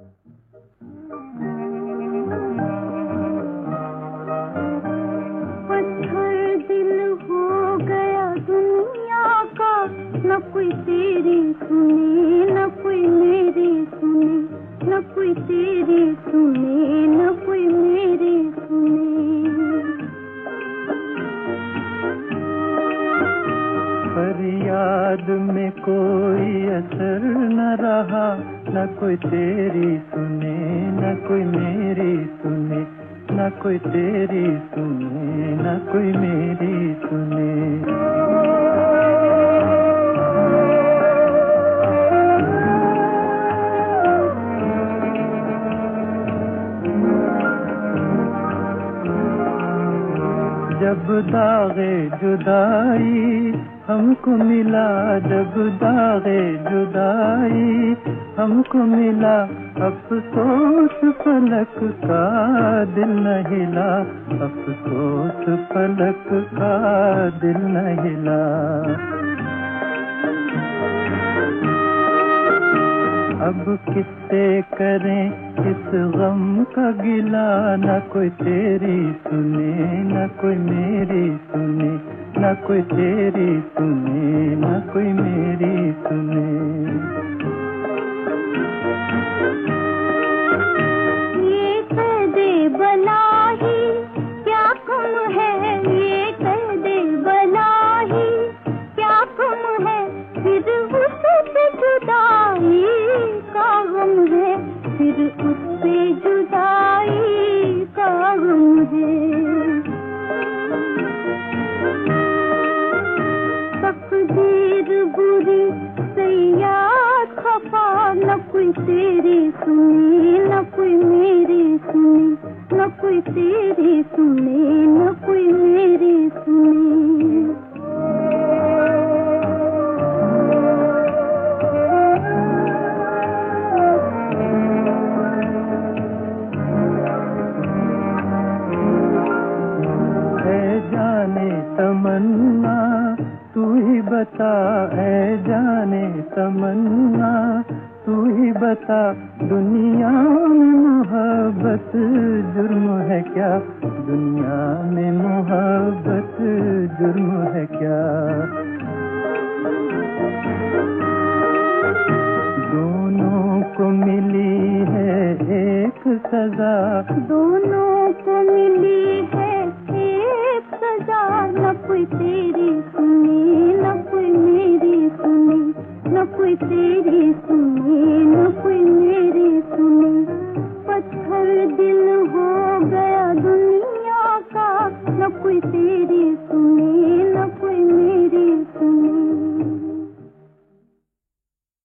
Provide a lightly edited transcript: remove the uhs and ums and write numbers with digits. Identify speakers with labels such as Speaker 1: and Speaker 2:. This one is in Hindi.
Speaker 1: पत्थर दिल हो गया दुनिया का, न कोई तेरी सुने न कोई मेरी सुने, न कोई तेरी सुने न कोई मेरी सुने।
Speaker 2: फरियाद में कोई असर न रहा, न कोई तेरी सुने न कोई मेरी सुने, न कोई तेरी सुने न कोई मेरी सुने। जब दागे जुदाई हमको मिला, जब दागे जुदाई हमको मिला, अफसोस फलक का दिल न हिला, अफसोस फलक का दिल न हिला। अब किससे करें इस गम का गिला, न कोई तेरी सुने न कोई मेरी सुने, न कोई तेरी सुने न कोई मेरी सुने।
Speaker 1: ये कदे बलाही क्या कम है, ये कदे बलाही क्या कम है, फिर उससे जुदाई का गम है, फिर उससे जुदाई का गम है। तकदीर बुरी सयाद खफा, न कोई तेरी सुने न कोई मेरी सुने, न कोई तेरी सुने न कोई मेरी सुने।
Speaker 2: तमन्ना तू ही बता, ऐ जाने तमन्ना तू ही बता, दुनिया में मोहब्बत जुर्म है क्या, दुनिया में मोहब्बत जुर्म है क्या। दोनों को मिली है एक सजा,
Speaker 1: दोनों को मिली है एक सजा, न कोई तेरी सुने न कोई मेरी सुने, न कोई तेरी सुने